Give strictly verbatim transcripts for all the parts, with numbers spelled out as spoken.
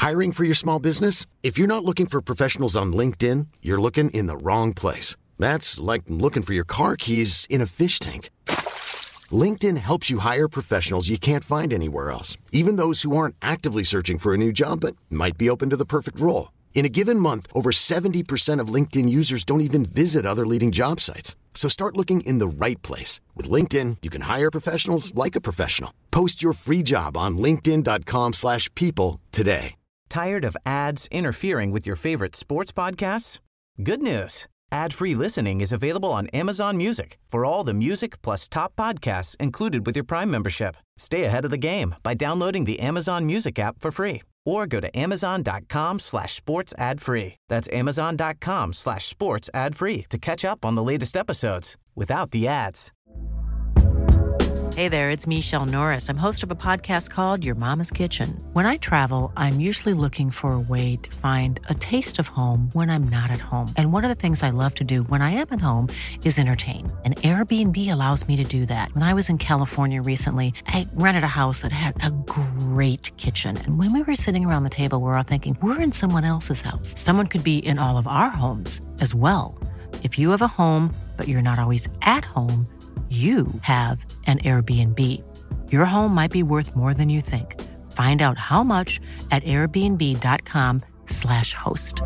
Hiring for your small business? If you're not looking for professionals on LinkedIn, you're looking in the wrong place. That's like looking for your car keys in a fish tank. LinkedIn helps you hire professionals you can't find anywhere else, even those who aren't actively searching for a new job but might be open to the perfect role. In a given month, over seventy percent of LinkedIn users don't even visit other leading job sites. So start looking in the right place. With LinkedIn, you can hire professionals like a professional. Post your free job on linkedin.com slash people today. Tired of ads interfering with your favorite sports podcasts? Good news. Ad-free listening is available on Amazon Music for all the music plus top podcasts included with your Prime membership. Stay ahead of the game by downloading the Amazon Music app for free or go to amazon.com slash sports ad free. That's amazon.com slash sports ad free to catch up on the latest episodes without the ads. Hey there, it's Michelle Norris. I'm host of a podcast called Your Mama's Kitchen. When I travel, I'm usually looking for a way to find a taste of home when I'm not at home. And one of the things I love to do when I am at home is entertain. And Airbnb allows me to do that. When I was in California recently, I rented a house that had a great kitchen. And when we were sitting around the table, we were all thinking, we're in someone else's house. Someone could be in all of our homes as well. If you have a home, but you're not always at home, you have an Airbnb. Your home might be worth more than you think. Find out how much at airbnb.com slash host.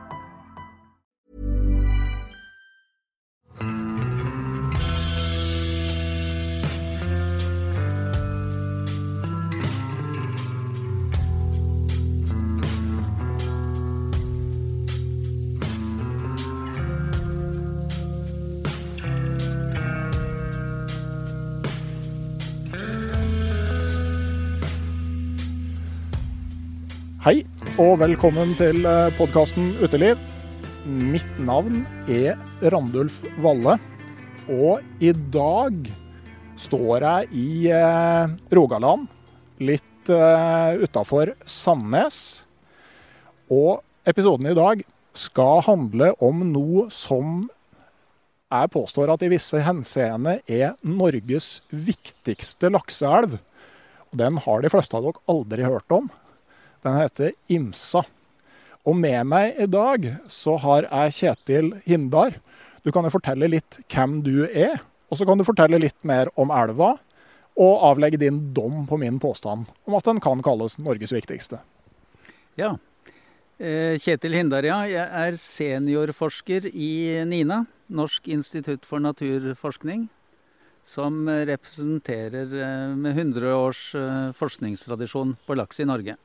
Hei, og velkommen til podcasten Uteliv. Mitt navn er Randulf Valle, og i dag står jeg i eh, Rogaland, litt eh, utenfor Sandnes. Og episoden i dag skal handle om noe som jeg påstår at i visse henseende er Norges viktigste lakseelv. Og den har de fleste av dere aldri hørt om. Den heter Imsa. Og med meg i dag så har jeg Kjetil Hindar. Du kan jo fortelle litt hvem du er, og så kan du fortelle litt mer om elva, og avlegge din dom på min påstand om at den kan kalles Norges viktigste. Ja, Kjetil Hindar, ja. Jeg er seniorforsker i NINA, Norsk institutt for naturforskning, som representerer med hundre års forskningstradisjon på laks i Norge.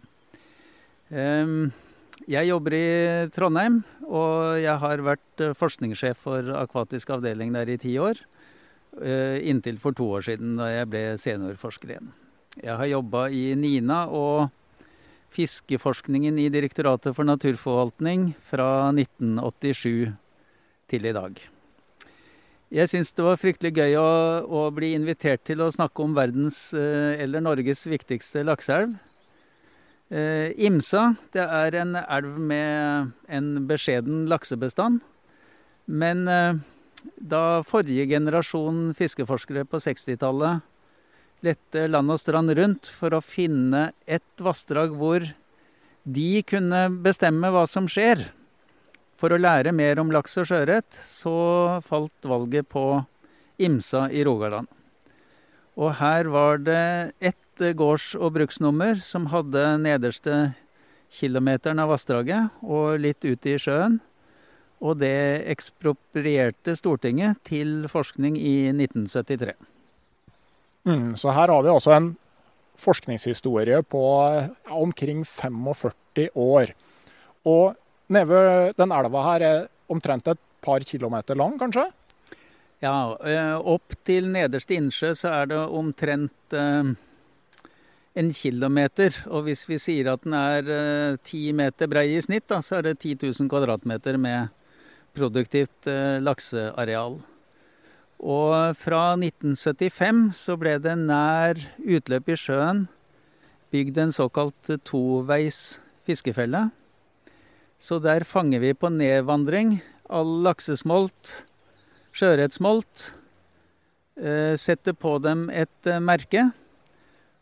Jeg jobber i Trondheim, og jeg har vært forskningssjef for akvatisk avdeling der i ti år, inntil for to år siden da jeg ble seniorforsker igjen. Jeg har jobbet i NINA og fiskeforskningen i Direktoratet for naturforvaltning fra nitten åttisju til i dag. Jeg synes det var fryktelig gøy å, å bli invitert til å snakke om verdens eller Norges viktigste lakseelv. Eh, Imsa, det er en elv med en beskjeden laksebestand, men eh, da forrige generasjon fiskeforskere på sekstitallet lette land og strand rundt for å finne et vassdrag hvor de kunne bestemme hva som skjer, for å lære mer om laks og sjøørret, så falt valget på Imsa i Rogaland. Og her var det ett gårds- og bruksnummer som hadde nederste kilometeren av vassdraget og litt ut i sjøen. Og det eksproprierte Stortinget til forskning i nitten syttitre. Mm, så her har vi også en forskningshistorie på ja, omkring førtifem år. Og nede den elva her er omtrent et par kilometer lang, kanskje? Ja, opp til nederste innsjø så er det omtrent eh, en kilometer, og hvis vi sier at den er eh, ti meter brei i snitt, da, så er det ti tusen kvadratmeter med produktivt eh, lakseareal. Og fra nitten syttifem så ble det nær utløp i sjøen bygd en såkalt toveis fiskefelle. Så der fanger vi på nedvandring all laksesmolt, sjøørretsmolt, eh, setter på dem et eh, merke,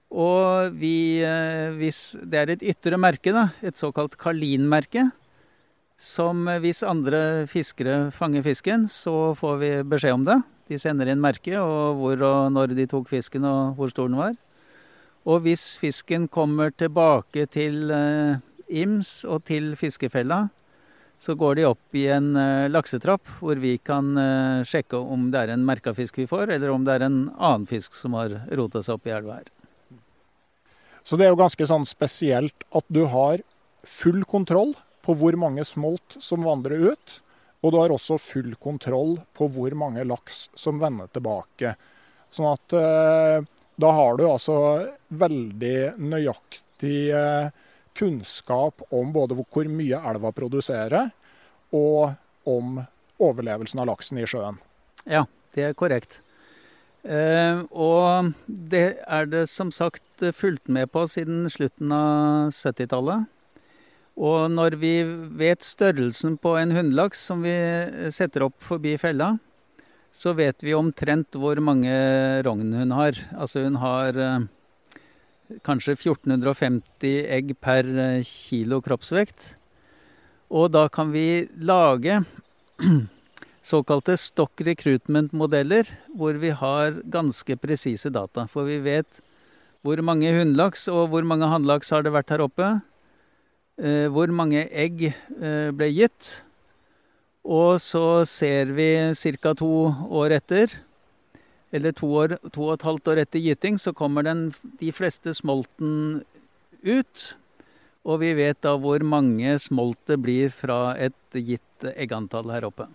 Og vi, hvis det er et ytre merke, da, et såkalt Carlin-merke, som hvis andre fiskere fanger fisken, så får vi beskjed om det. De sender inn merke, og hvor og når de tok fisken, og hvor stor den var. Og hvis fisken kommer tilbake til eh, Ims og til fiskefella, så går de opp i en eh, laksetrapp, hvor vi kan eh, sjekke om det er en merka fisk vi får, eller om det er en annen fisk som har rotet seg opp i elva her. Så det er jo ganske sånn spesielt at du har full kontroll på hvor mange smolt som vandrer ut, og du har også full kontroll på hvor mange laks som vender tilbake. Sånn at eh, da har du altså veldig nøyaktig eh, kunnskap om både hvor mye elva produserer, og om overlevelsen av laksen i sjøen. Ja, det er korrekt. Eh, og det er det som sagt fulgt med på siden slutten av syttitallet. Og når vi vet størrelsen på en hundlaks som vi setter opp forbi fella, så vet vi omtrent hvor mange rogn hun har. Altså hun har eh, kanskje fjorten femti egg per kilo kroppsvekt. Og da kan vi lage såkalte stock recruitment-modeller, hvor vi har ganske presise data. For vi vet hvor mange hundlaks og hvor mange hannlaks har det vært her oppe, eh, hvor mange egg eh, ble gitt. Og så ser vi cirka to år etter, eller to, år, to og et halvt år etter gyting, så kommer den, de fleste smolten ut. Og vi vet da hvor mange smolt det blir fra et gitt eggantall her oppe.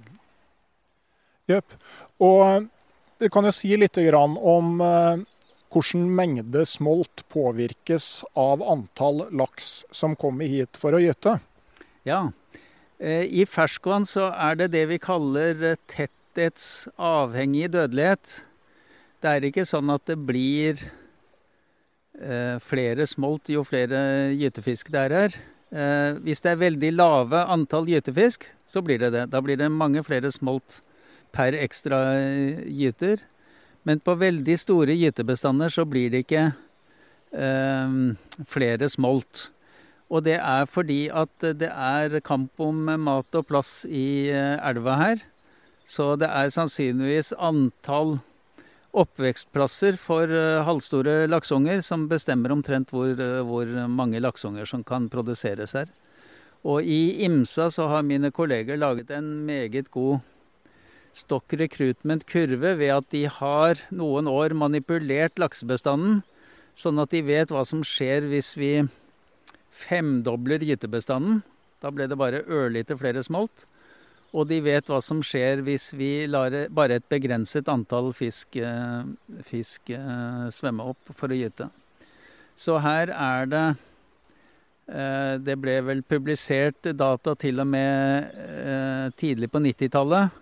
Jøp. Og vi kan jo si litt grann om eh, hvordan mengde smolt påvirkes av antall laks som kommer hit for å gyte. Ja, eh, i ferskvann så er det det vi kaller tetthetsavhengig dødelighet. Det er ikke sånn at det blir eh, flere smolt jo flere gytefisk det er her. Eh, hvis det er veldig lave antall gytefisk, så blir det det. Da blir det mange flere smolt per ekstra gyter. Men på veldig store gytebestander så blir det ikke eh, flere smolt. Og det er fordi at det er kamp om mat og plass i elva her. Så det er sannsynligvis antall oppvekstplasser for halvstore laksunger som bestemmer omtrent hvor, hvor mange laksunger som kan produseres her. Og i Imsa så har mine kolleger laget en meget god stock recruitment-kurve ved at de har noen år manipulert laksebestanden, sånn at de vet hva som skjer hvis vi femdobler gytebestanden. Da ble det bare ørlite flere smolt. Og de vet hva som skjer hvis vi lar bare et begrenset antall fisk, fisk svømme opp for å gyte. Så her er det, det ble vel publisert data til og med tidlig på nittitallet,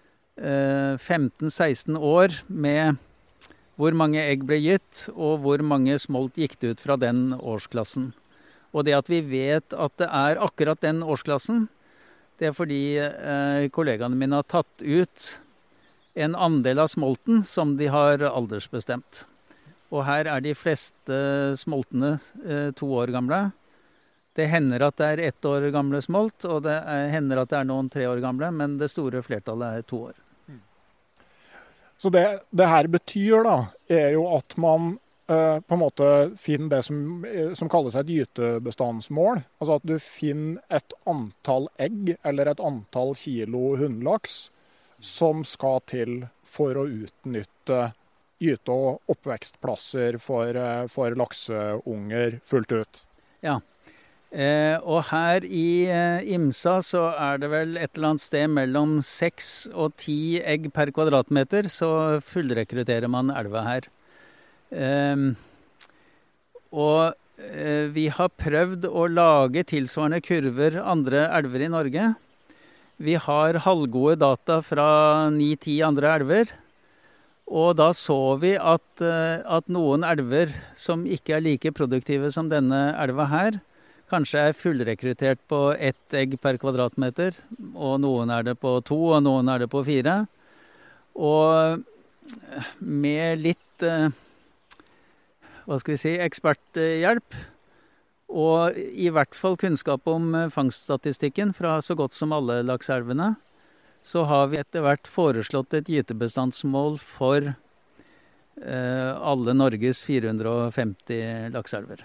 femten seksten år med hvor mange egg ble gitt, og hvor mange smolt gikk det ut fra den årsklassen. Og det at vi vet at det er akkurat den årsklassen, det er fordi eh, kollegaene mine har tatt ut en andel av smolten som de har aldersbestemt. Og her er de fleste smoltene eh, to år gamle. Det hender at det er ett år gamle smolt, og det er, hender at det er noen tre år gamle, men det store flertallet er to år. Så det, det her betyr da, er jo at man Uh, på en måte finner det som, som kalles et gytebestandsmål. Altså at du finner et antall egg eller et antall kilo hundlaks som skal til for å utnytte gyte- og oppvekstplasser for, uh, for lakseunger fullt ut. Ja, eh, og her i eh, Imsa så er det vel et eller annet sted mellom seks og ti egg per kvadratmeter, så fullrekrutterer man elva her. Um, og uh, vi har prøvd å lage tilsvarende kurver andre elver i Norge. Vi har halvgode data fra ni ti andre elver, og da så vi at, uh, at noen elver som ikke er like produktive som denne elva her, kanskje er fullrekruttert på ett egg per kvadratmeter, og noen er det på to, og noen er det på fire. Og med litt uh, hva skal vi si, eksperthjelp, og i hvert fall kunnskap om fangststatistikken fra så godt som alle lakseelvene, så har vi etter hvert foreslått et gytebestandsmål for eh, alle Norges fire hundre og femti lakseelver.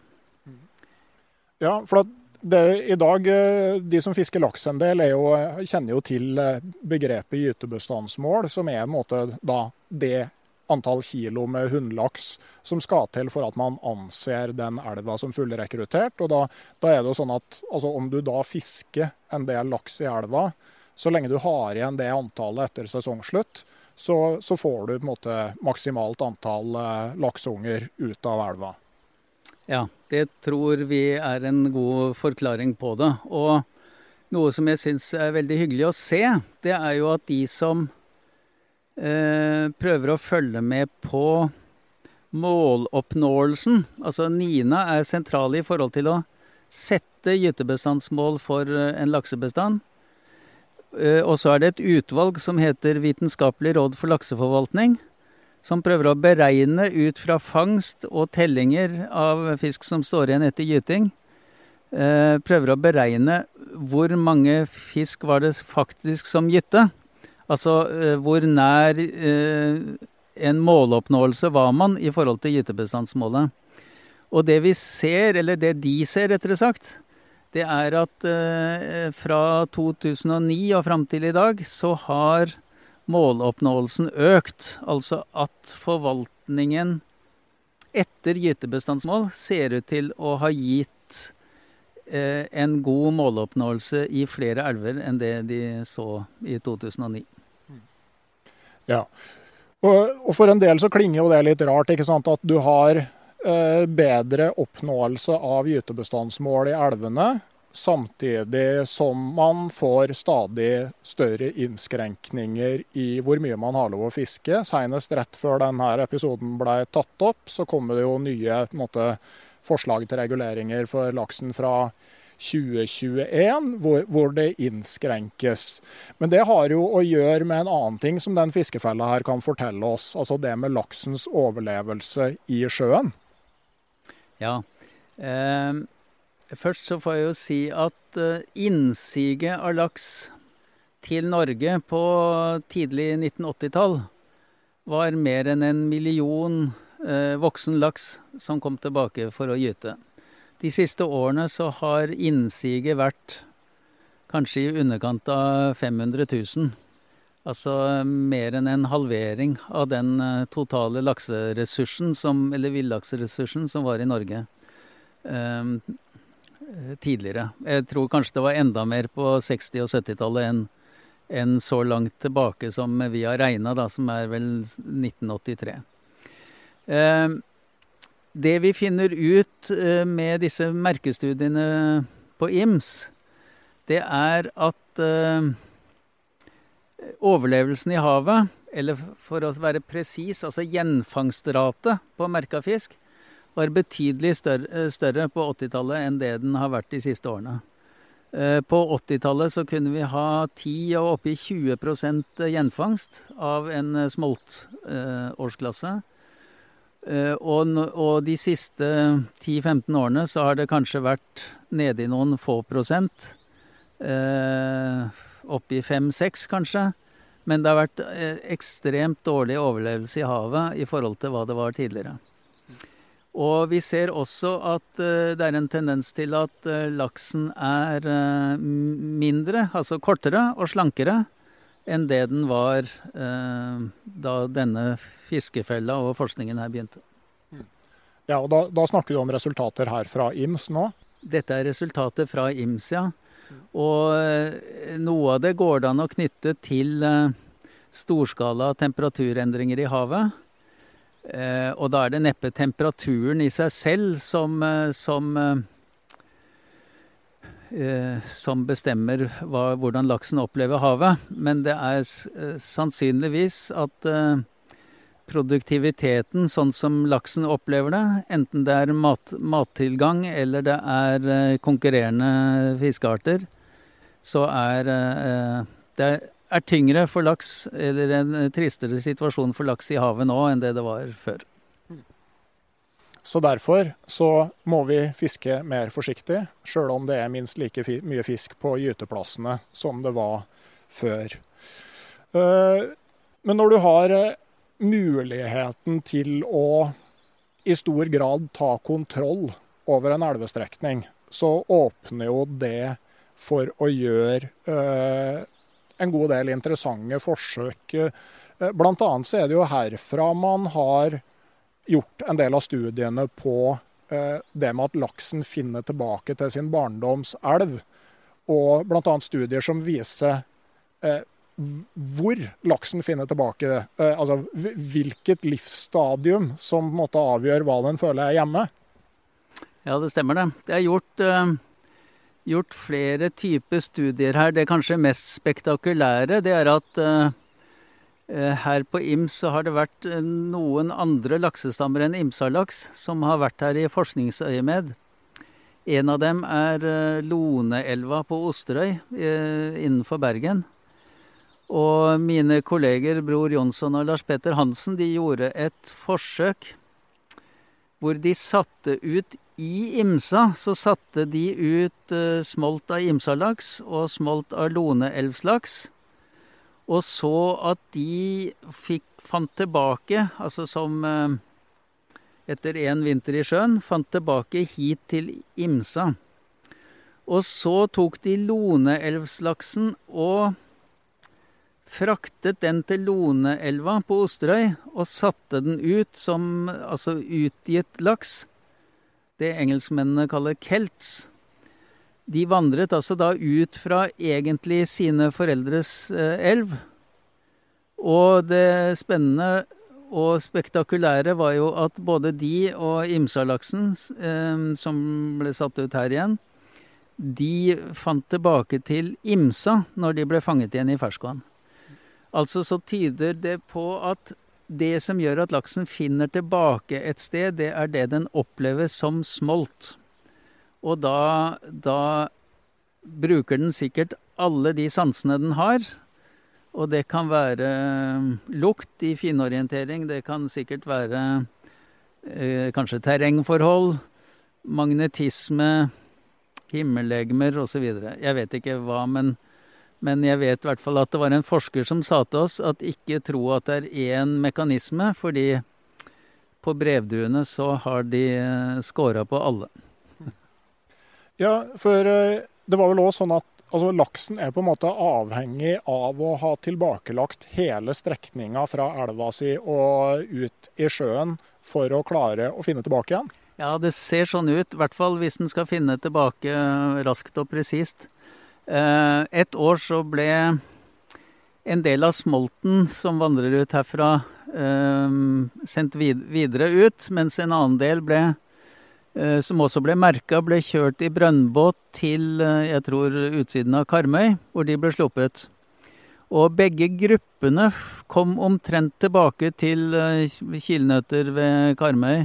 Ja, for at det, i dag, de som fisker laks en del, er jo, kjenner jo til begrepet gytebestandsmål, som er en måte da det antall kilo med hunnlaks som skal til for at man anser den elva som fullrekruttert. Og da, da er det jo sånn at altså, om du da fisker en del laks i elva, så lenge du har igjen det antallet etter sesongslutt, så, så får du på en måte maksimalt antall eh, lakseunger ut av elva. Ja, det tror vi er en god forklaring på det. Og noe som jeg synes er veldig hyggelig å se, det er jo at de som eh, prøver å følge med på måloppnåelsen, altså NINA er sentral i forhold til å sette gytebestandsmål for en laksebestand. Eh, og så er det et utvalg som heter Vitenskapelig råd for lakseforvaltning, som prøver å beregne ut fra fangst og tellinger av fisk som står igjen etter gyting, eh, prøver å beregne hvor mange fisk var det faktisk som gytte. Altså eh, hvor nær eh, en måloppnåelse var man i forhold til gytebestandsmålet. Og det vi ser, eller det de ser rettere sagt, det er at eh, fra to tusen og ni og frem til i dag så har måloppnåelsen økt, altså at forvaltningen etter gytebestandsmål ser ut til å ha gitt eh, en god måloppnåelse i flere elver enn det de så i to tusen og ni. Ja, og, og for en del så klinger jo det litt rart, ikke sant, at du har eh, bedre oppnåelse av gytebestandsmål i elvene, samtidig som man får stadig større innskrenkninger i hvor mye man har lov å fiske. Senest rett før denne episoden ble tatt opp, så kommer det jo nye på en måte, forslag til reguleringer for laksen fra tjue tjueen, hvor, hvor det innskrenkes. Men det har jo å gjøre med en annen ting som den fiskefella her kan fortelle oss, altså det med laksens overlevelse i sjøen. Ja, eh... Først så får jeg jo si at innsiget av laks til Norge på tidlig nitten åtti-tall var mer enn en million eh, voksen laks som kom tilbake for å gyte. De siste årene så har innsiget vært kanskje i underkant av fem hundre tusen. Altså mer enn en halvering av den totale lakseressursen, som, eller villakseressursen som var i Norge. Eh, tidligere. Jeg tror kanskje det var enda mer på seksti- og syttitallet enn, enn så langt tilbake som vi har regnet, da, som er vel nitten åttitre. Eh, det vi finner ut eh, med disse merkestudiene på I M S, det er at eh, overlevelsen i havet, eller for å være presis, altså gjenfangstrate på merka fisk, var betydelig større, større på åttitallet enn det den har vært de siste årene. På åttitallet så kunne vi ha ti og oppe i tjue prosent gjenfangst av en smoltårsklasse. Og, og de siste ti til femten årene så har det kanskje vært nede i noen få prosent. Oppe i fem til seks kanskje. Men det har vært ekstremt dårlig overlevelse i havet i forhold til hva det var tidligere. Og vi ser også at uh, det er en tendens til at uh, laksen er uh, mindre, altså kortere og slankere, enn det den var uh, da denne fiskefella og forskningen her begynte. Ja, og da, da snakker du om resultater her fra I M S nå? Dette er resultater fra I M S, ja. Og uh, noe av det går det an å knytte til uh, storskala temperaturendringer i havet. Eh, og da er det neppe temperaturen i seg selv som, eh, som, eh, som bestemmer hva, hvordan laksen opplever havet. Men det er eh, sannsynligvis at eh, produktiviteten, sånn som laksen opplever det, enten det er mat, mattilgang eller det er eh, konkurrerende fiskearter, så er eh, det er er tyngre for laks, eller en tristere situasjon for laks i havet nå enn det det var før. Så derfor så må vi fiske mer forsiktig, selv om det er minst like fi- mye fisk på gyteplassene som det var før. Uh, men når du har uh, muligheten til å i stor grad ta kontroll over en elvestrekning, så åpner jo det for å gjøre uh, en god del interessante forsøk. Uh, blant annet så er det jo herfra man har gjort en del av studiene på uh, det med at laksen finner tilbake til sin barndomselv, og blant annet studier som viser uh, hvor laksen finner tilbake, uh, altså hvilket livsstadium som måtte avgjøre hva den føler er hjemme. Ja, det stemmer det. Det er gjort, uh, gjort flere typer studier her. Det kanskje mest spektakulære, det er at uh, her på Ims så har det vært noen andre laksestammer enn Imsalaks som har vært her i forskningsøyemed. En av dem er uh, Loneelva på Osterøy uh, innenfor Bergen. Og mine kolleger Bror Jonsson og Lars Petter Hansen, de gjorde et forsøk hvor de satte ut i Imsa, så satte de ut uh, smolt av Imsalaks og smolt av Loneelvslaks, og så at de fikk, fant tilbake, altså som uh, etter en vinter i sjøen, fant tilbake hit til Imsa. Og så tok de Loneelvslaksen og fraktet den til Loneelva på Osterøy og satte den ut som altså utgitt laks. Det engelskmennene kaller kelts. De vandret altså da ut fra egentlig sine foreldres eh, elv. Og det spennende og spektakulære var jo at både de og Imsalaksen, eh, som ble satt ut her igjen, de fant tilbake til Imsa når de ble fanget igjen i ferskvann. Altså så tyder det på at det som gjør at laksen finner tilbake et sted, det er det den opplever som smolt. Og da, da bruker den sikkert alle de sansene den har. Og det kan være lukt i finorientering, det kan sikkert være eh, kanskje terrengforhold, magnetisme, himmellegemer og så videre. Jeg vet ikke hva, men Men jeg vet i hvert fall at det var en forsker som sa til oss at ikke tro at det er én mekanisme, fordi på brevduene så har de skåret på alle. Ja, for det var vel også sånn at altså, laksen er på en måte avhengig av å ha tilbakelagt hele strekninga fra elva si og ut i sjøen for å klare å finne tilbake igjen. Ja, det ser sånn ut, i hvert fall hvis den skal finne tilbake raskt og presist. Et år så ble en del av smolten som vandrer ut herfra sendt videre ut, mens en annen del ble, som også ble merket, ble kjørt i brønnbåt til, jeg tror, utsiden av Karmøy, hvor de ble sluppet. Og begge gruppene kom omtrent tilbake til Kilnøtter ved Karmøy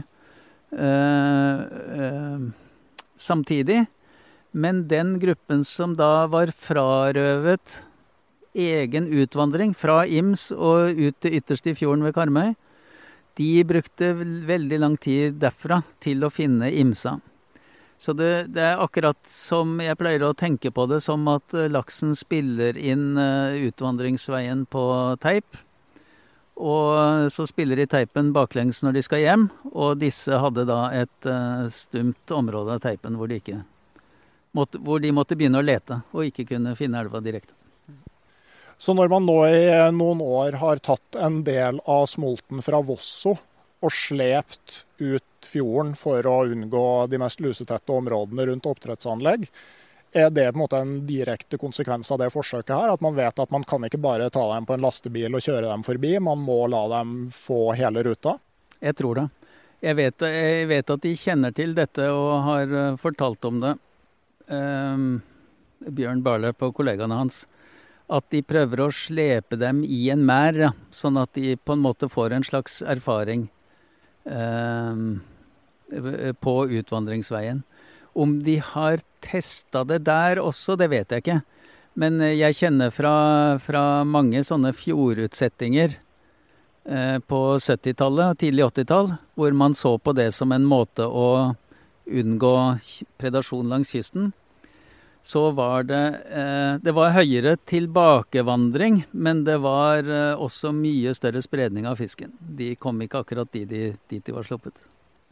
samtidig. Men den gruppen som da var frarøvet egen utvandring fra Ims og ut til ytterst i fjorden ved Karmøy, de brukte veldig lang tid derfra til å finne Imsa. Så det, det er akkurat som jeg pleier å tenke på det, som at laksen spiller inn utvandringsveien på teip, og så spiller de teipen baklengs når de skal hjem, og disse hadde da et stumt område av teipen hvor de ikke Måtte, hvor de måtte begynne å lete, og ikke kunne finne elva direkte. Så når man nå i noen år har tatt en del av smolten fra Vosso og slept ut fjorden for å unngå de mest lusetette områdene rundt oppdrettsanlegg, er det på en måte en direkte konsekvens av det forsøket her? At man vet at man kan ikke bare ta dem på en lastebil og kjøre dem forbi, man må la dem få hele ruta? Jeg tror det. Jeg vet, jeg vet at de kjenner til dette og har fortalt om det. Um, Bjørn Barløp og kollegaene hans, at de prøver å slepe dem i en mær, ja, sånn at de på en måte får en slags erfaring um, på utvandringsveien. Om de har testet det der også, det vet jeg ikke. Men jeg kjenner fra, fra mange sånne fjordutsettinger eh, på syttitallet og tidlig åttitall, hvor man så på det som en måte å unngå predasjon langs kysten, så var det, eh, det var høyere tilbakevandring, men det var eh, også mye større spredning av fisken. De kom ikke akkurat dit de, dit de var sluppet.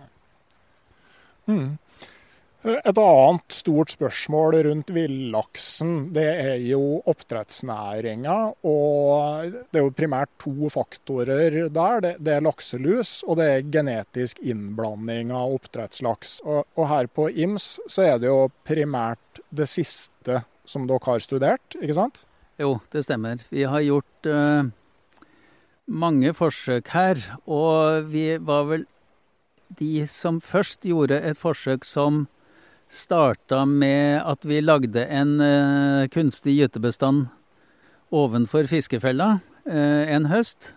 Mm. Et annet stort spørsmål rundt villaksen, det er jo oppdrettsnæringa. Og det er jo primært to faktorer der. Det, det er lakselus, og det er genetisk innblanding av oppdrettslaks. Og, og her på I M S så er det jo primært det siste som dere har studert, ikke sant? Jo, det stemmer. Vi har gjort uh, mange forsøk her, og vi var vel de som først gjorde et forsøk som starta med at vi lagde en uh, kunstig gytebestand ovenfor fiskefella uh, en høst.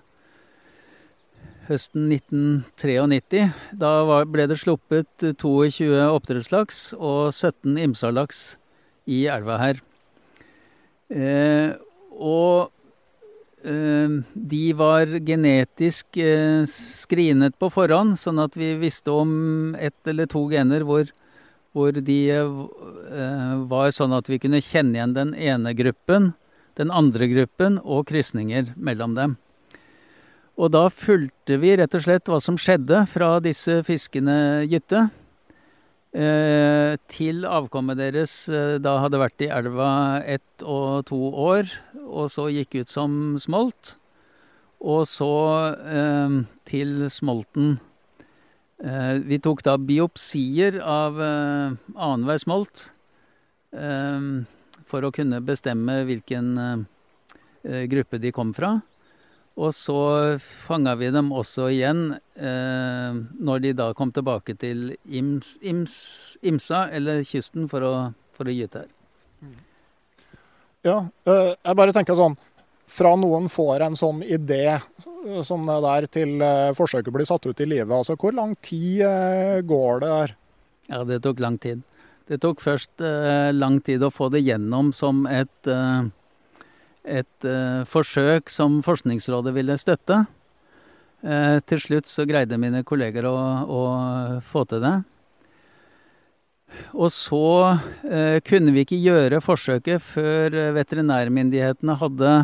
Høsten nitten nittitre. Da var, ble det sluppet tjueto oppdrettslaks og sytten imsalaks i elva her. Uh, og uh, de var genetisk uh, skrinet på forhånd, sånn at vi visste om ett eller to gener hvor hvor de eh, var sånn at vi kunne kjenne igjen den ene gruppen, den andre gruppen og krysninger mellom dem. Og da fulgte vi rett og slett hva som skjedde fra disse fiskene gytte, eh, til avkommet deres eh, da hadde vært i elva ett og to år, og så gikk ut som smolt, og så eh, til smolten. Uh, vi tok da biopsier av uh, annenhver smolt uh, for å kunne bestemme hvilken uh, gruppe de kom fra. Og så fanget vi dem også igjen uh, når de da kom tilbake til Ims, Ims, Imsa eller kysten for å, for å gyte her. Ja, uh, jeg bare tenker sånn, fra noen får en sånn idé som det der til forsøket blir satt ut i livet, altså hvor lang tid går det der? Ja, det tok lang tid. Det tok først eh, lang tid å få det gjennom som et, eh, et eh, forsøk som Forskningsrådet ville støtte. Eh, til slutt så greide mine kolleger å, å få til det. Og så eh, kunne vi ikke gjøre forsøket før veterinærmyndighetene hadde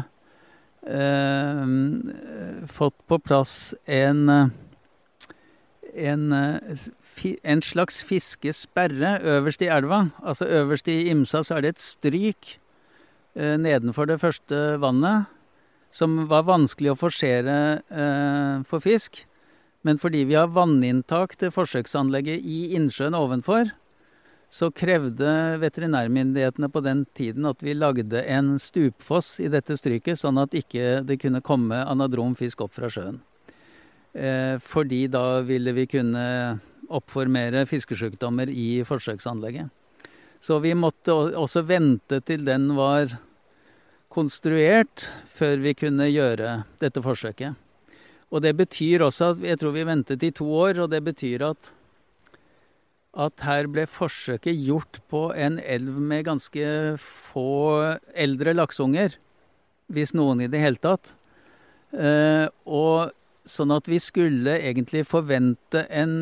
Uh, fått på plass en, en, en slags fiskesperre øverst i elva. Altså øverst i Imsa så er det et stryk uh, nedenfor det første vannet, som var vanskelig å forsere uh, for fisk. Men fordi vi har vanninntak til forsøksanlegget i innsjøen ovenfor, så krevde veterinærmyndighetene på den tiden at vi lagde en stupfoss i dette stryket, sånn at ikke det kunne komme anadrom fisk opp fra sjøen. Eh, fordi da ville vi kunne oppformere fiskesjukdommer i forsøksanlegget. Så vi måtte også vente til den var konstruert før vi kunne gjøre dette forsøket. Og det betyr også at jeg tror vi ventet i to år, og det betyr at at her ble forsøket gjort på en elv med ganske få eldre laksunger, hvis noen i det hele tatt. Eh, og sånn at vi skulle egentlig forvente en,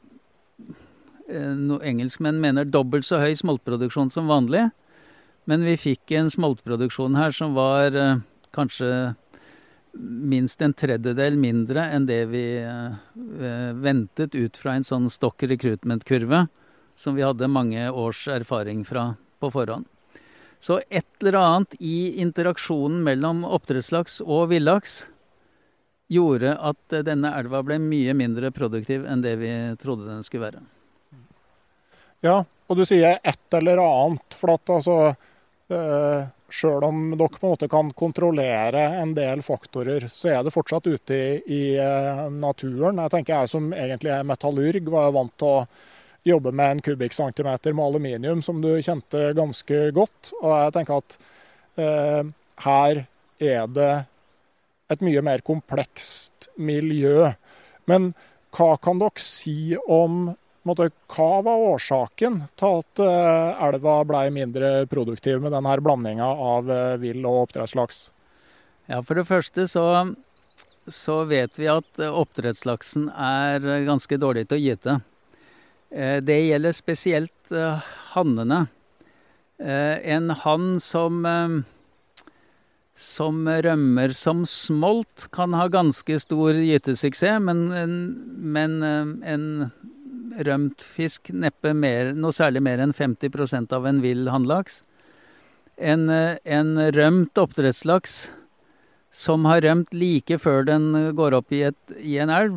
en noe engelskmenn mener dobbelt så høy smoltproduksjon som vanlig, men vi fikk en smoltproduksjon her som var eh, kanskje minst en tredjedel mindre enn det vi eh, ventet ut fra en sånn stock recruitment-kurve som vi hadde mange års erfaring fra på forhånd. Så et eller annet i interaksjonen mellom oppdrettslaks og villaks gjorde at denne elva ble mye mindre produktiv enn det vi trodde den skulle være. Ja, og du sier et eller annet, for at altså eh, selv om dere på en måte kan kontrollere en del faktorer, så er det fortsatt ute i, i naturen. Jeg tenker jeg som egentlig er metallurg, var vant til å jobbe med en kubikkcentimeter med aluminium, som du kjente ganske godt. Og jeg tenker at eh, her er det et mye mer komplekst miljø. Men hva kan dere si om måte, hva var årsaken til at uh, elva ble mindre produktiv med denne blandingen av uh, vill og oppdrettslaks? Ja, for det første så, så vet vi at oppdrettslaksen er ganske dårlig til å gyte. Eh, det gjelder spesielt eh, hannene. Eh, en hann som, eh, som rømmer som smolt kan ha ganske stor gytesuksess, men, men eh, en rømt fisk neppe mer, noe særlig mer enn femti prosent av en vill hannlaks. En, en rømt oppdrettslaks som har rømt like før den går opp i, et, i en elv,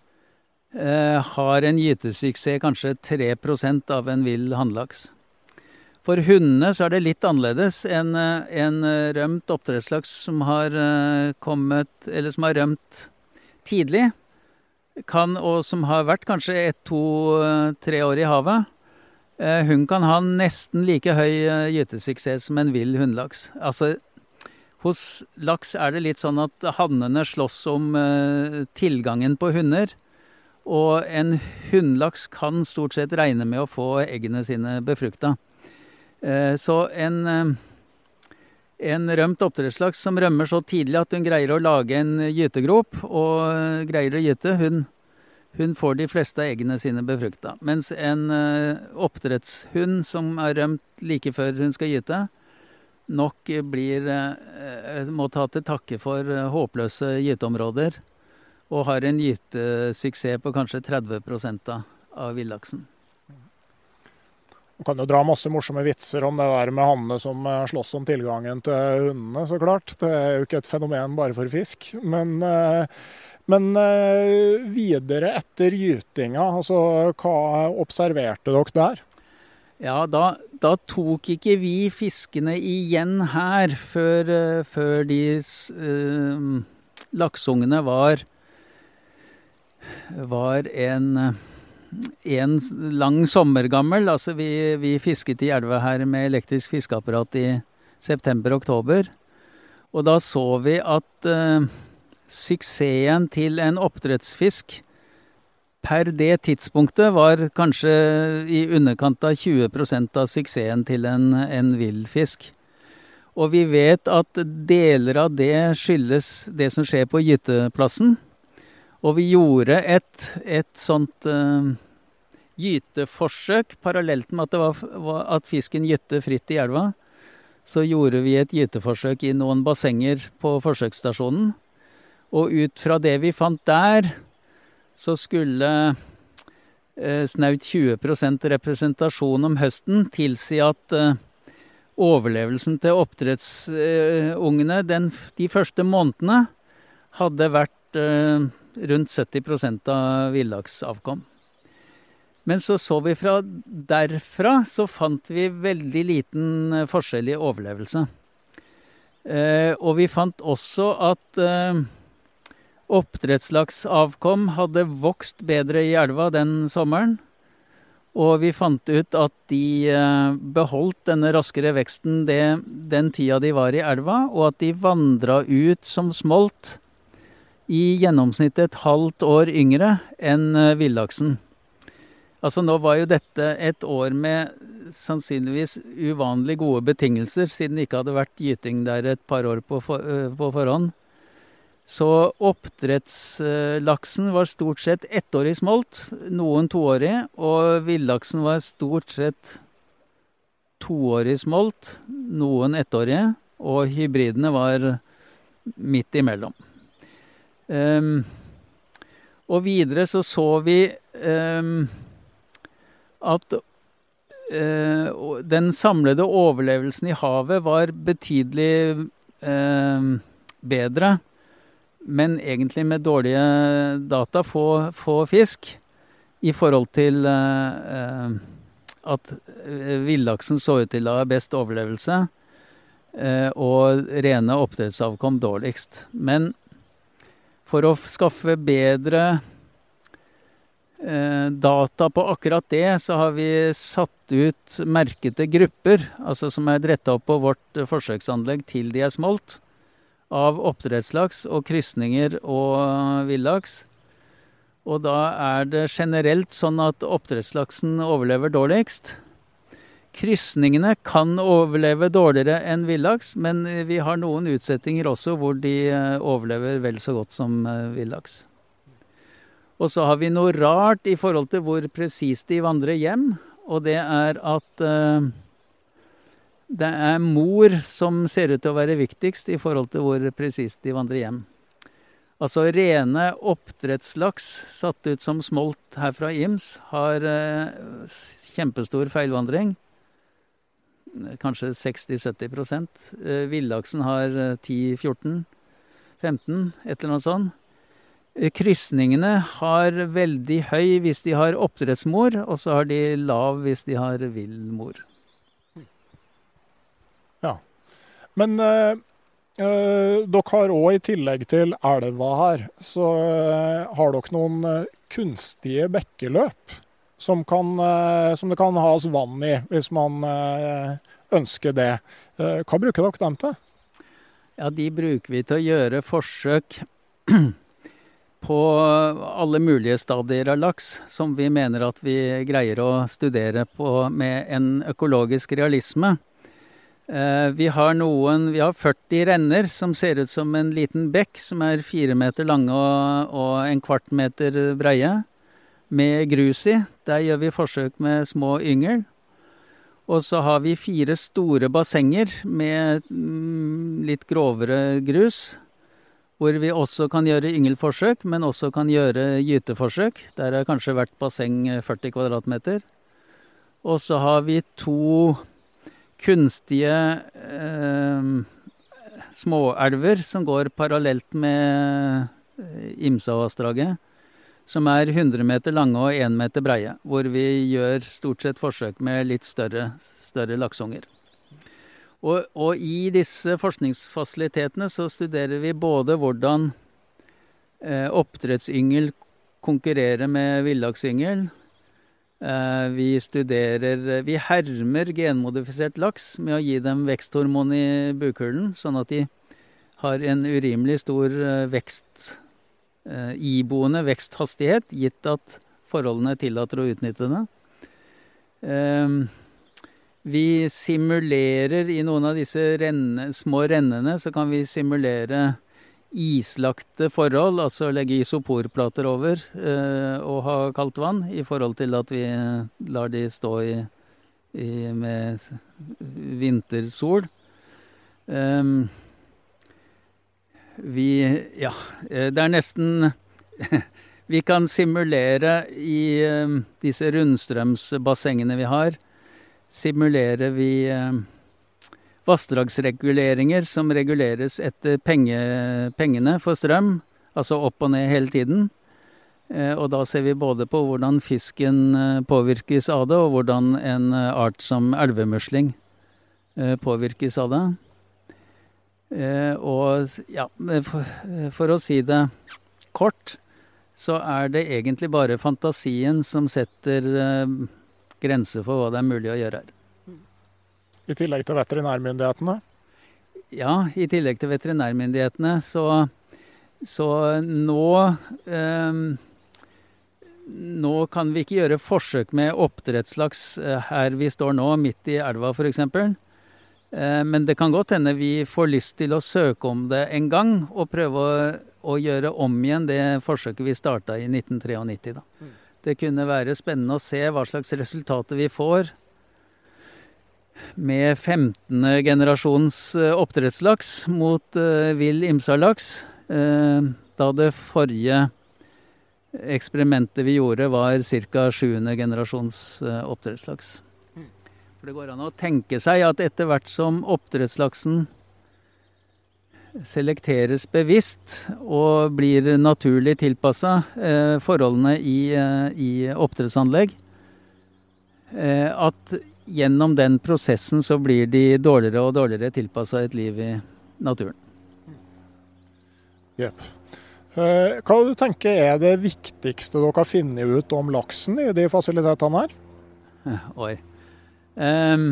eh, har en gytesuksess kanskje tre prosent av en vill hannlaks. For hundene så er det litt annerledes. En, en rømt oppdrettslaks som har kommet, eller som har rømt tidlig, kan, og som har vært kanskje ett, to, tre år i havet, hun kan ha nesten like høy gytesuksess som en vill hundlaks. Altså, hos laks er det litt sånn at hannene slåss om uh, tilgangen på hunder, og en hundlaks kan stort sett regne med å få eggene sine befrukta. Uh, så en, uh, en rømt oppdrettslaks som rømmer så tidlig at hun greier å lage en gytegrop, og uh, greier å gyte, hun Hun får de fleste eggene sine befrukta. Mens en uh, oppdrettshund som er rømt like før hun skal gyte, nok blir, uh, må ta til takke for uh, håpløse gyteområder, og har en gytesuksess på kanskje tretti prosent av villaksen. Man kan jo dra masse morsomme vitser om det der med hannene som slåss om tilgangen til hundene, så klart. Det er jo ikke et fenomen bare for fisk, men... Uh, Men eh, videre etter gytinga, altså hva observerte dere der? Ja, da, da tok ikke vi fiskene igjen her før, uh, før de uh, laksungene var, var en, en lang sommergammel. Altså vi, vi fisket i elva her med elektrisk fiskeapparat i september-oktober. Og da så vi at... Uh, Suksessen til en oppdrettsfisk per det tidspunktet var kanskje i underkant av tjue prosent av suksessen til en, en villfisk. Og vi vet at deler av det skyldes det som skjer på gyteplassen. Og vi gjorde et, et sånt uh, gyteforsøk, parallelt med at, det var, at fisken gytte fritt i elva. Så gjorde vi et gyteforsøk i noen bassenger på forsøksstasjonen. Og ut fra det vi fant der, så skulle eh, snaut tjue prosent representasjon om høsten tilsi at eh, overlevelsen til oppdrettsungene eh, de første månedene hadde vært eh, rundt sytti prosent av villaksavkom. Men så så vi fra derfra, så fant vi veldig liten forskjell i overlevelse. Eh, og vi fant også at... Eh, Oppdrettslaksavkom hadde vokst bedre i elva den sommeren, og vi fant ut at de beholdt denne raskere veksten det, den tida de var i elva, og at de vandra ut som smolt i gjennomsnitt et halvt år yngre enn villaksen. Altså nå var jo dette et år med sannsynligvis uvanlig gode betingelser, siden det ikke hadde vært gyting der et par år på, for, på forhånd. Så oppdrettslaksen var stort sett ettårig smolt, noen toårig, og villaksen var stort sett toårig smolt, noen ettårige, og hybridene var midt imellom. Um, og videre så så vi um, at uh, den samlede overlevelsen i havet var betydelig uh, bedre, men egentlig med dårlige data, få, få fisk, i forhold til uh, at villaksen så ut til å ha best overlevelse, uh, og rene oppdrettsavkom dårligst. Men for å skaffe bedre uh, data på akkurat det, så har vi satt ut merkete grupper, altså som er drettet opp på vårt forsøksanlegg til de er smolt, av oppdrettslaks og krysninger og villaks. Og da er det generelt sånn at oppdrettslaksen overlever dårligst. Kryssningene kan overleve dårligere enn villaks, men vi har noen utsettinger også hvor de overlever vel så godt som villaks. Og så har vi noe rart i forhold til hvor presist de vandrer hjem, og det er at uh, det er mor som ser ut til å være viktigst i forhold til hvor presist de vandrer hjem. Altså rene oppdrettslaks satt ut som smolt her fra Ims har uh, kjempestor feilvandring. Kanskje seksti til sytti prosent. Uh, villaksen har ti, fjorten, femten, et eller annet sånt. Kryssningene har veldig høy hvis de har oppdrettsmor, og så har de lav hvis de har villmor. Ja, men øh, øh, dere har også i tillegg til elva her, så øh, har dere noen øh, kunstige bekkeløp som, kan, øh, som det kan has vann i hvis man øh, ønsker det. Uh, hva bruker dere dem til? Ja, de bruker vi til å gjøre forsøk på alle mulige stadier av laks, som vi mener at vi greier å studere på med en økologisk realisme. Eh, vi har noen, vi har førti renner som ser ut som en liten bekk, som er fire meter lange og, og en kvart meter breie, med grus i. Der gjør vi forsøk med små yngel. Og så har vi fire store bassenger med mm, litt grovere grus, hvor vi også kan gjøre yngelforsøk, men også kan gjøre gyteforsøk. Der har kanskje vært basseng førti kvadratmeter. Og så har vi to kunstige eh, småelver som går parallelt med Imsavassdraget, som er hundre meter lange og én meter breie, hvor vi gjør stort sett forsøk med litt større, større laksunger. Og, og i disse forskningsfasilitetene så studerer vi både hvordan eh, oppdrettsyngel konkurrerer med villaksyngel. Eh, vi studerer, vi hermer genmodifisert laks med å gi dem veksthormon i bukhulen, sånn at de har en urimelig stor vekst, eh, iboende veksthastighet, gitt at forholdene tillater å utnytte det. Eh, Vi simulerer i noen av disse renne, små rennene, så kan vi simulere islagte forhold, altså legge isoporplater over eh, og ha kaldt vann, i forhold til at vi lar de stå i, i, med vintersol. Um, vi, ja, det er nesten... Vi kan simulere i um, disse rundstrømsbassengene vi har, simulerer vi eh, vassdragsreguleringer som reguleres etter penge, pengene for strøm, altså opp og ned hele tiden. Eh, og da ser vi både på hvordan fisken eh, påvirkes av det, og hvordan en eh, art som elvemusling eh, påvirkes av det. Eh, og ja, for, for å si det kort, så er det egentlig bare fantasien som setter eh, grenser for hva det er mulig å gjøre her. I tillegg til veterinærmyndighetene? Ja, i tillegg til veterinærmyndighetene, så, så nå, eh, nå kan vi ikke gjøre forsøk med oppdrettslaks her vi står nå, midt i elva for eksempel. Eh, men det kan godt hende vi får lyst til å søke om det en gang, og prøve å, å gjøre om igjen det forsøket vi startet i nitten nittiotre da. Mm. Det kunne være spennende å se hva slags resultater vi får med femtende generasjons oppdrettslaks mot uh, vill imsalaks, uh, da det forrige eksperimentet vi gjorde var ca. sjuende generasjons uh, oppdrettslaks. For det går an å tenke seg at etter hvert som oppdrettslaksen selekteres bevisst og blir naturlig tilpasset eh, forholdene i, eh, i oppdrettsanlegg, eh, at gjennom den prosessen så blir de dårligere og dårligere tilpasset et liv i naturen. Yep. Eh, hva du tenker er det viktigste dere har funnet ut om laksen i de fasilitetene her? Oi. Um,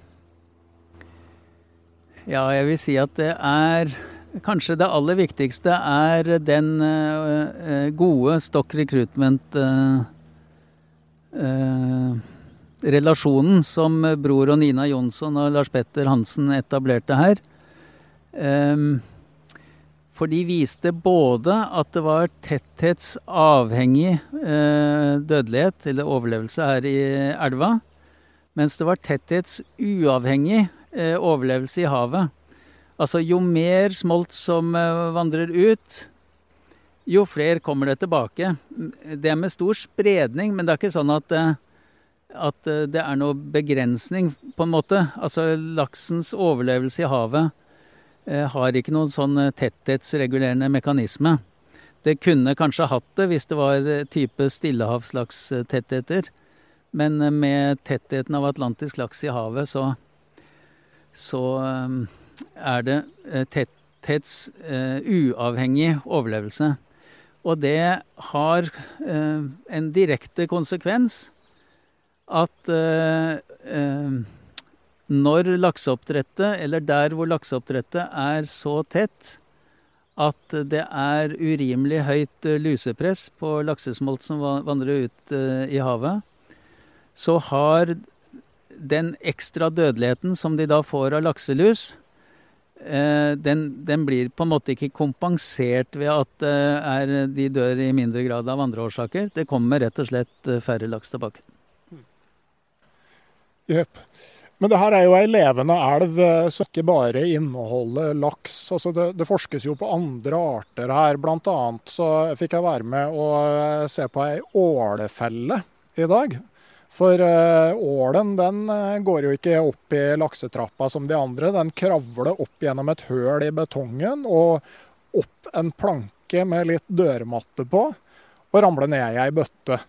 Ja, jeg vil si at det er, kanskje det aller viktigste er den uh, gode stock recruitment uh, uh, relasjonen som Bror og Nina Jonsson og Lars Petter Hansen etablerte her. Um, for de viste både at det var tetthetsavhengig eh, dødelighet, eller overlevelse her i elva, mens det var tetthetsuavhengig eh, overlevelse i havet. Altså jo mer smolt som eh, vandrer ut, jo flere kommer det tilbake. Det er med stor spredning, men det er ikke sånn at, eh, at det er noe begrensning på en måte. Altså laksens overlevelse i havet har ikke noen sånn tetthetsregulerende mekanisme. Det kunne kanskje hatt det hvis det var type stillehavslakstettheter, men med tettheten av atlantisk laks i havet så, så er det tetthetsuavhengig overlevelse. Og det har en direkte konsekvens at når lakseoppdrettet, eller der hvor lakseoppdrettet er så tett at det er urimelig høyt lusepress på laksesmolt som vandrer ut i havet, så har den ekstra dødeligheten som de da får av lakselus, den, den blir på en måte ikke kompensert ved at er, de dør i mindre grad av andre årsaker. Det kommer rett og slett færre laks tilbake. Jep. Men det her er jo en levende elv som ikke bare inneholder laks. Altså det, det forskes jo på andre arter her. Blant annet så fikk jeg være med og se på ei ålefelle i dag. For uh, ålen den går jo ikke opp i laksetrappa som de andre. Den kravler opp gjennom et høl i betongen og opp en planke med litt dørmatte på og ramler ned i ei bøtte.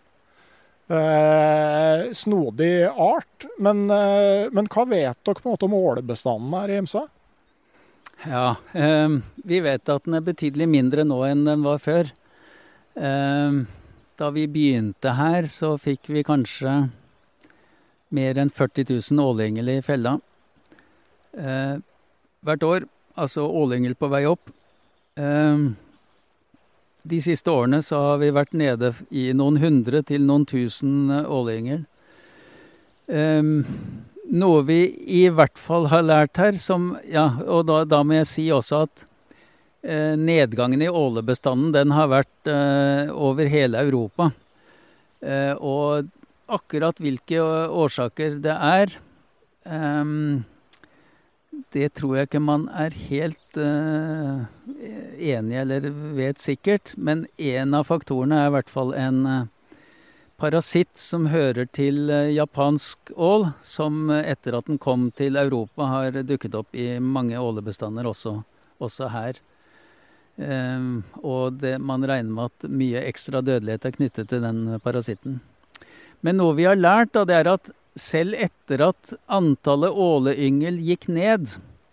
Eh, snodig art, men, eh, men hva vet dere på en måte om ålebestanden her i Imsa? Ja, eh, vi vet at den er betydelig mindre nå enn den var før. Eh, da vi begynte her, så fikk vi kanskje mer enn førti tusen ålyngel i fella. Eh, hvert år, altså ålyngel på vei opp. Eh, De siste årene så har vi vært nede i noen hundre til noen tusen ålyngel. Um, noe vi i hvert fall har lært her, som, ja, og da, da må jeg si også at eh, nedgangen i ålebestanden den har vært eh, over hele Europa. Eh, og akkurat hvilke årsaker det er, um, det tror jeg ikke man er helt uh, enig eller vet sikkert, men en av faktorene er i hvert fall en uh, parasitt som hører til uh, japansk ål, som uh, etter at den kom til Europa har dukket opp i mange ålebestander også, også her. Um, og det, man regner med at mye ekstra dødelighet er knyttet til den parasitten. Men noe vi har lært da, det er at selv etter at antallet åleyngel gikk ned,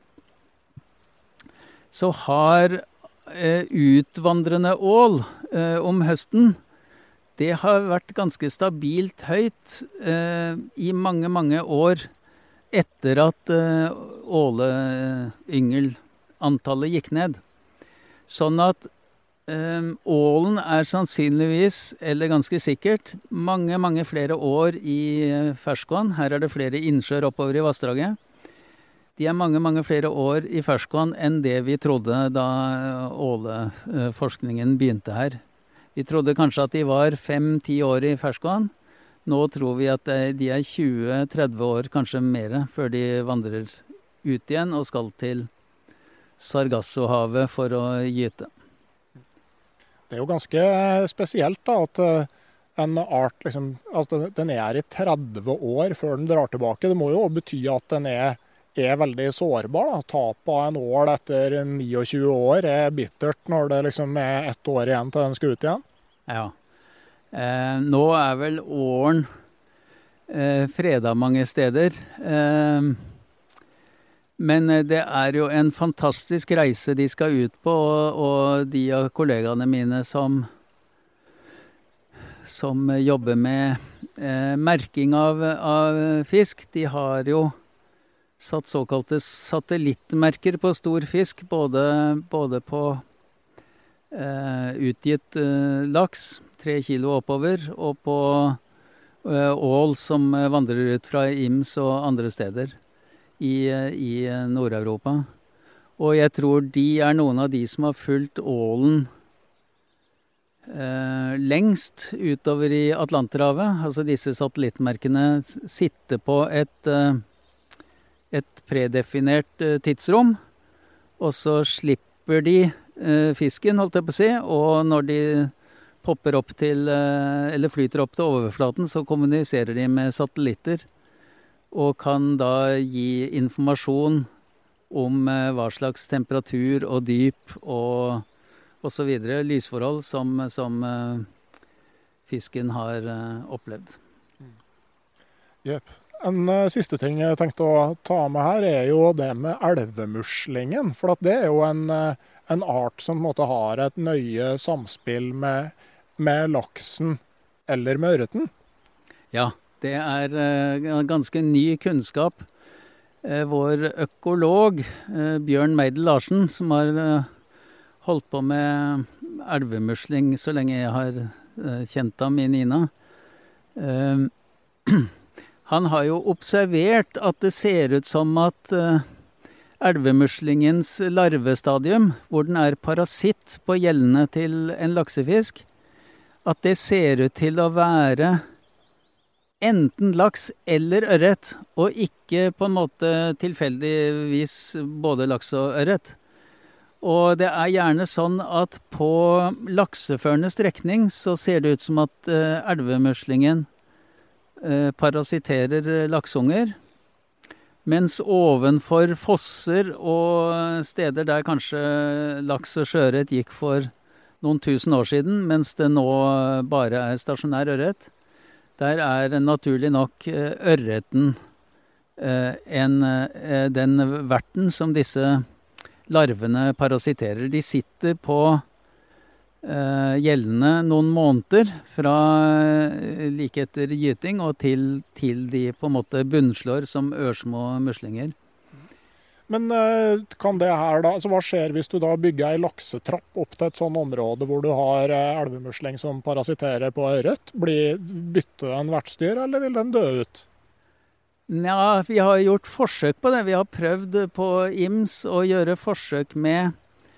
så har eh, utvandrende ål eh, om høsten, det har vært ganske stabilt høyt eh, i mange, mange år etter at eh, åleyngel-antallet gikk ned. Sånn at Um, ålen er sannsynligvis, eller ganske sikkert, mange, mange flere år i uh, ferskvann. Her er det flere innsjøer oppover i vassdraget. De er mange, mange flere år i ferskvann enn det vi trodde da uh, åleforskningen uh, begynte her. Vi trodde kanskje at de var fem til ti år i ferskvann. Nå tror vi at uh, de er tjue til tretti år, kanskje mer, før de vandrer ut igjen og skal til Sargassohavet for å gyte. Det er jo ganske spesielt da, at en art liksom, altså den er i tretti år før den drar tilbake. Det må jo bety at den er, er veldig sårbar. Da. Tap av en ål etter tjueni år er bittert når det liksom er ett år igjen til den skal ut igjen. Ja. Eh, nå er vel ålen eh, fredet mange steder. Eh, Men det er jo en fantastisk reise de skal ut på, og, og de av kollegaene mine som, som jobber med eh, merking av, av fisk, de har jo satt såkalte satellittmerker på stor fisk, både, både på eh, utgitt eh, laks, tre kilo oppover, og på ål som vandrer ut fra Ims og andre steder i, i Nord-Europa. Og jeg tror de er noen av de som har fulgt ålen eh, lengst utover i Atlanterhavet. Altså disse satellittmerkene sitter på et, eh, et predefinert eh, tidsrom, og så slipper de eh, fisken, holdt jeg på å si, og når de popper opp til, eller flyter opp til overflaten, så kommuniserer de med satellitter, og kan da gi informasjon om hva slags temperatur og dyp og, og så videre, lysforhold som, som fisken har opplevd. Yep. En uh, siste ting jeg tenkte å ta med her er jo det med elvemuslingen, for at det er jo en, uh, en art som på en måte har et nøye samspill med med laksen eller med ørreten? Ja, det er uh, ganske ny kunnskap. Uh, vår økolog, uh, Bjørn Meidel Larsen, som har uh, holdt på med elvemusling så lenge jeg har uh, kjent ham i Nina, uh, han har jo observert at det ser ut som at uh, elvemuslingens larvestadium, hvor den er parasitt på gjellene til en laksefisk, at det ser ut til å være enten laks eller ørret, og ikke på en måte tilfeldigvis både laks og ørret. Og det er gjerne sånn at på lakseførende strekning så ser det ut som at uh, elvemuslingen uh, parasiterer laksunger, mens ovenfor fosser og steder der kanskje laks og sjøørret gikk for noen tusen år siden, mens det nå bare er stasjonær ørret. Der er naturlig nok ørreten en, den verten som disse larvene parasiterer. De sitter på gjellene noen måneder fra like etter gyting og til, til de på en måte bunnslår som ørsmå muslinger. Men kan det her da, altså hva skjer hvis du da bygger en laksetrapp opp til et sånt område hvor du har elvemusling som parasiterer på ørret? Blir bytte en vertsdyr, eller vil den dø ut? Ja, vi har gjort forsøk på det. Vi har prøvd på Ims å gjøre forsøk med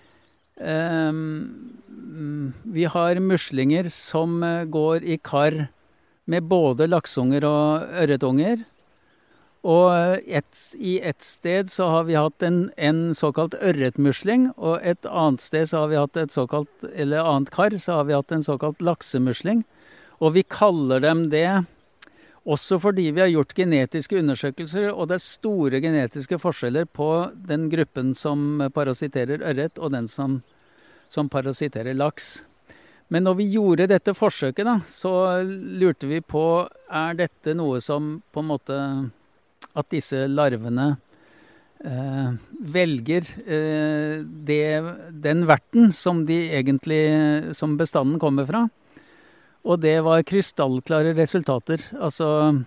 um, vi har muslinger som går i kar med både laksunger og ørretunger. Og et, i et sted så har vi hatt en, en såkalt ørretmusling, og et annet sted så har vi hatt et såkalt, eller annet kar, så har vi hatt en såkalt laksemusling. Og vi kaller dem det også fordi vi har gjort genetiske undersøkelser, og det er store genetiske forskjeller på den gruppen som parasiterer ørret, og den som, som parasiterer laks. Men når vi gjorde dette forsøket da, så lurte vi på, er dette noe som på en måte at disse larvene eh, velger eh, det, den verten som de egentlig, som bestanden kommer fra. Og det var krystallklare resultater. Altså,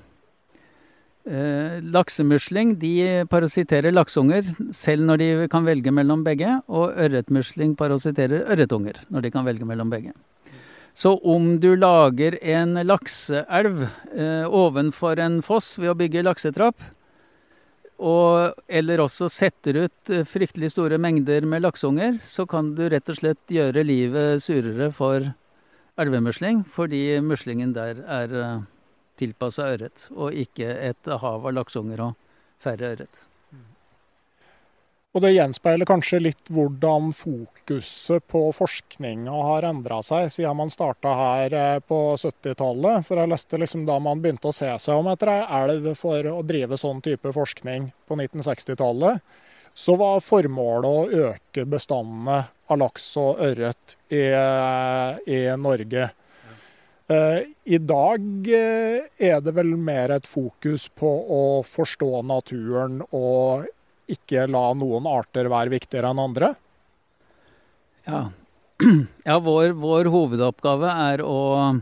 eh, laksemusling, de parasiterer laksunger selv når de kan velge mellom begge, og ørretmusling parasiterer ørretunger når de kan velge mellom begge. Så om du lager en lakseelv eh, ovenfor en foss ved å bygge laksetrapp, og, eller også setter ut eh, fryktelig store mengder med laksunger, så kan du rett og slett gjøre livet surere for elvemusling, fordi muslingen der er eh, tilpasset ørret, og ikke et hav av laksunger og færre ørret. Og det gjenspeiler kanskje litt hvordan fokuset på forskninga har endret seg siden man startet her på syttitallet. For jeg leste liksom da man begynte å se seg om etter ei elv for å drive sånn type forskning på nitten sekstitallet, så var formålet å øke bestandene av laks og ørret i, i Norge. I dag er det vel mer et fokus på å forstå naturen og ikke la noen arter være viktigere enn andre? Ja, ja vår, vår hovedoppgave er å,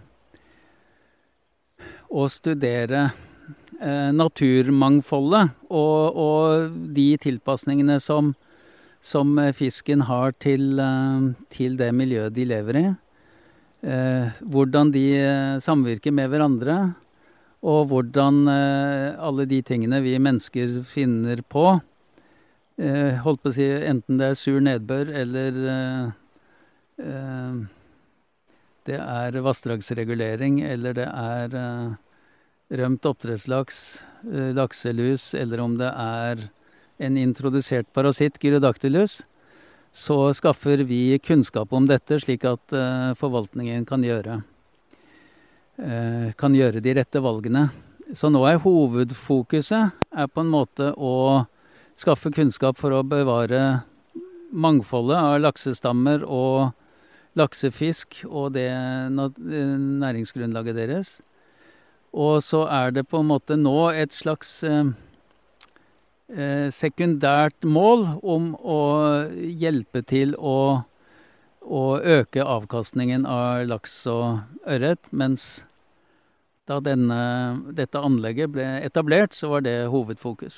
å studere eh, naturmangfoldet og, og de tilpasningene som, som fisken har til, eh, til det miljøet de lever i. Eh, hvordan de samvirker med hverandre, og hvordan eh, alle de tingene vi mennesker finner på, eh, holdt på å si, enten det er sur nedbør eller eh, eh, det er vassdragsregulering, eller det er eh, rømt oppdrettslaks, eh, lakselus, eller om det er en introdusert parasitt, Gyrodactylus, så skaffer vi kunnskap om dette slik at eh, forvaltningen kan gjøre kan gjøre de rette valgene. Så nå er hovedfokuset er på en måte å skaffe kunnskap for å bevare mangfoldet av laksestammer og laksefisk og det næringsgrunnlaget deres. Og så er det på en måte nå et slags eh, sekundært mål om å hjelpe til å og øke avkastningen av laks og ørret, mens da denne, dette anlegget ble etablert, så var det hovedfokus.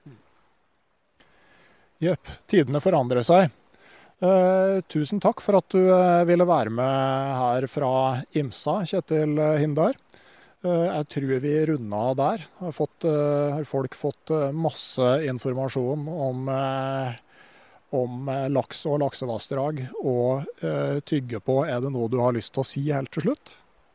Jepp, tidene forandrer seg. Eh, tusen takk for at du eh, ville være med her fra IMSA, Kjetil Hindar. Eh, jeg tror vi rundet der. Har, fått, eh, har folk fått masse informasjon om eh, om laks og laksevassdrag, og eh, tygge på, er det noe du har lyst til å si helt til slutt?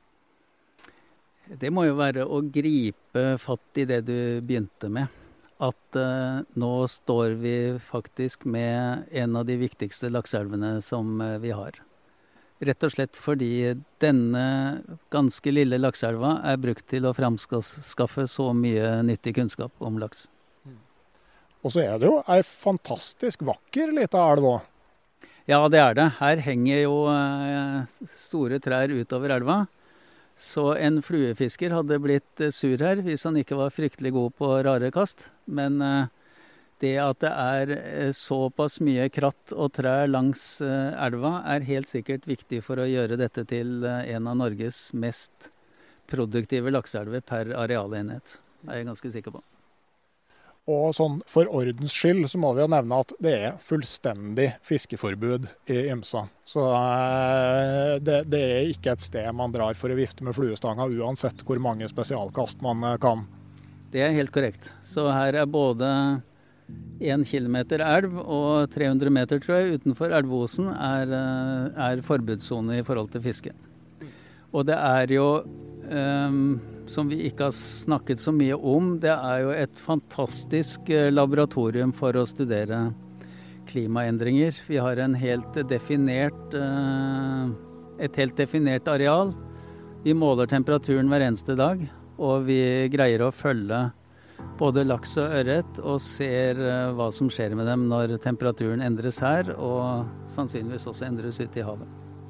Det må jo være å gripe fatt i det du begynte med. At eh, nå står vi faktisk med en av de viktigste lakseelvene som eh, vi har. Rett og slett fordi denne ganske lille lakseelva er brukt til å framskaffe så mye nyttig kunnskap om laks. Og så er det jo ei fantastisk vakker lita elv også. Ja, det er det. Her henger jo eh, store trær utover elva. Så en fluefisker hadde blitt eh, sur her hvis han ikke var fryktelig god på rare kast. Men eh, det at det er eh, såpass mye kratt og trær langs eh, elva er helt sikkert viktig for å gjøre dette til eh, en av Norges mest produktive lakseelver per arealenhet. Det er jeg ganske sikker på. Og sånn for ordens skyld så må vi jo nevne at det er fullstendig fiskeforbud i IMSA. Så det, det er ikke et sted man drar for å vifte med fluestanga, uansett hvor mange spesialkast man kan. Det er helt korrekt. Så her er både én kilometer elv og tre hundre meter, tror jeg, utenfor elveosen er, er forbudssone i forhold til fiske. Og det er jo Um, som vi ikke har snakket så mye om, det er jo et fantastisk uh, laboratorium for å studere klimaendringer. Vi har en helt definert, uh, et helt definert areal. Vi måler temperaturen hver eneste dag, og vi greier å følge både laks og ørret, og ser uh, hva som skjer med dem når temperaturen endres her, og sannsynligvis også endres ute i havet.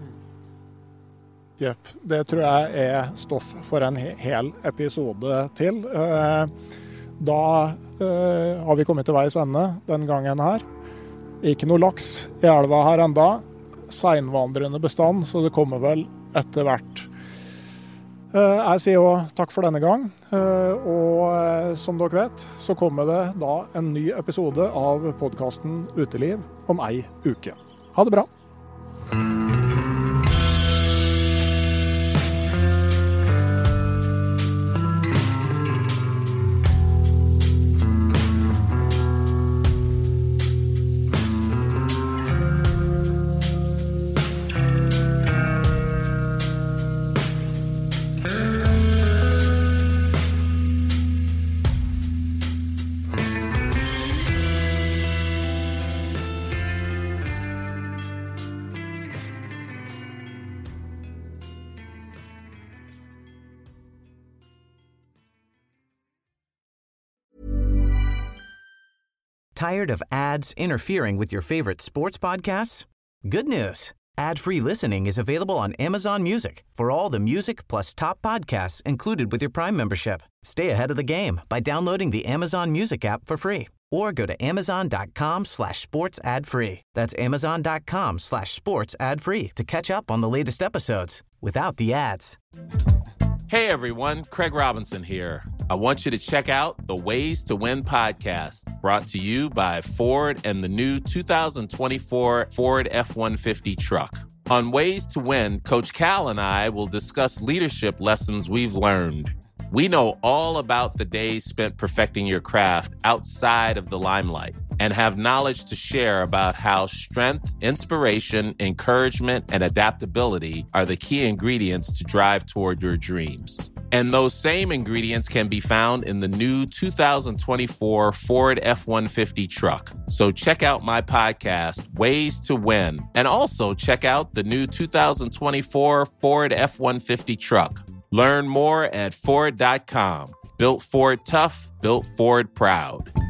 Jepp, det tror jeg er stoff for en hel episode til. Da har vi kommet til veis ende den gangen her. Ikke noe laks i elva her enda. Seinvandrende bestand, så det kommer vel etter hvert. Jeg sier jo takk for denne gang, og som dere vet, så kommer det da en ny episode av podcasten Uteliv om ei uke. Ha det bra! Tired of ads interfering with your favorite sports podcasts? Good news. Ad-free listening is available on Amazon Music for all the music plus top podcasts included with your Prime membership. Stay ahead of the game by downloading the Amazon Music app for free or go to amazon.com slash sports ad free. That's amazon.com slash sports ad free to catch up on the latest episodes without the ads. Hey everyone, Craig Robinson here. I want you to check out the Ways to Win podcast, brought to you by Ford and the new two thousand twenty-four Ford F one fifty truck. On Ways to Win, Coach Cal and I will discuss leadership lessons we've learned. We know all about the days spent perfecting your craft outside of the limelight and have knowledge to share about how strength, inspiration, encouragement, and adaptability are the key ingredients to drive toward your dreams. And those same ingredients can be found in the new two thousand twenty-four Ford F one fifty truck. So check out my podcast, Ways to Win, and also check out the new two thousand twenty-four Ford F one fifty truck. Learn more at Ford dot com. Built Ford tough, built Ford proud.